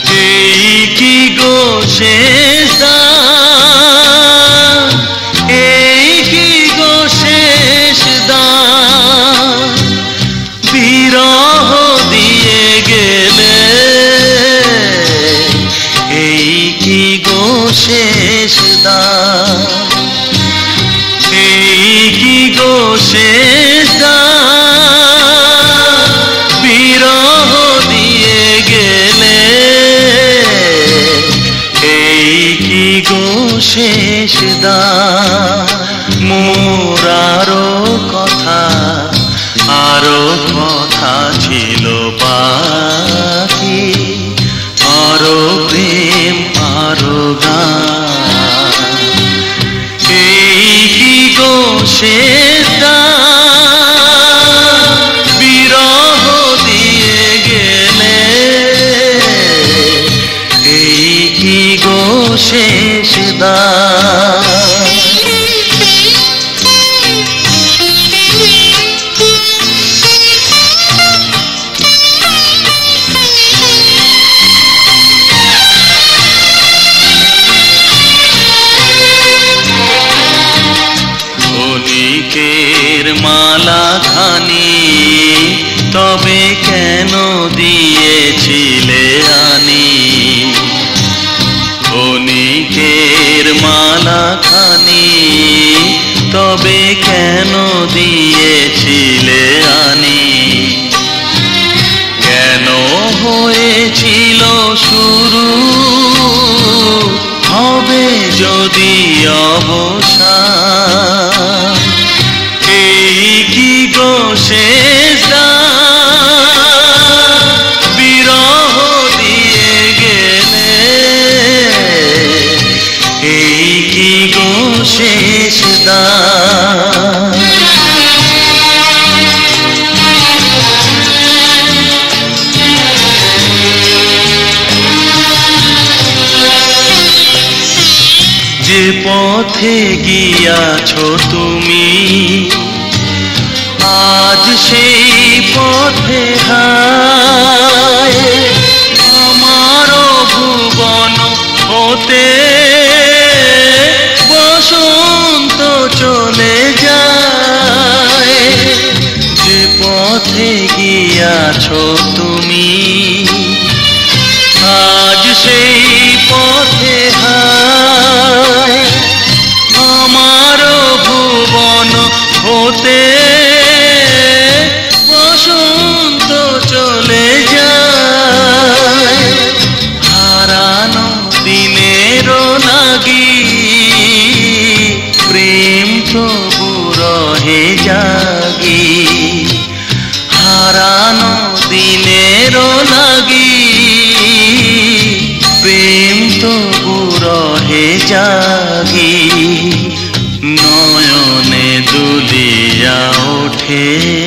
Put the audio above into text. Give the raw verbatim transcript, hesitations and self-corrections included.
এই কি গো শেষ দান, এই কি গো শেষ দান, বিরহ দিয়ে গেলে এই কি গো শেষ দান, এই কি গো শেষ দান, বিরহ দিয়ে গেলে এই কি গো শেষ দান। মোর আরো কথা আরো কথা ছিল বাকি, আরো প্রেম আরো গান, এই কি গো শেষ দান, বিরহ দিয়ে গেলে এই কি গো শেষ দান। ক্ষণিকের মালা খানি তবে কেন দিয়েছিলে আনি, ক্ষণিকের মালা খানি তবে কেন দিয়েছিলে আনি, কেন হয়েছিল শুরু হবে যদি অবসান, এই কি গো শেষ দান, বিরহ দিয়ে গেলে এই কি গো শেষ দান। যে পথে গিয়াছ তুমি আজ সেই পথে হায়, আমার ভুবন হতে বসন্ত চলে যায়, যে পথে গিয়াছ তুমি আজ সেই পথে হায়, আমার ভুবন হতে বসন্ত চলে যায়, হারানো দিনের লাগি প্রেম তবু রহে জাগি, হারানো দিনের লাগি প্রেম তবু রহে জাগি, নয়নে দুলিয়া ওঠে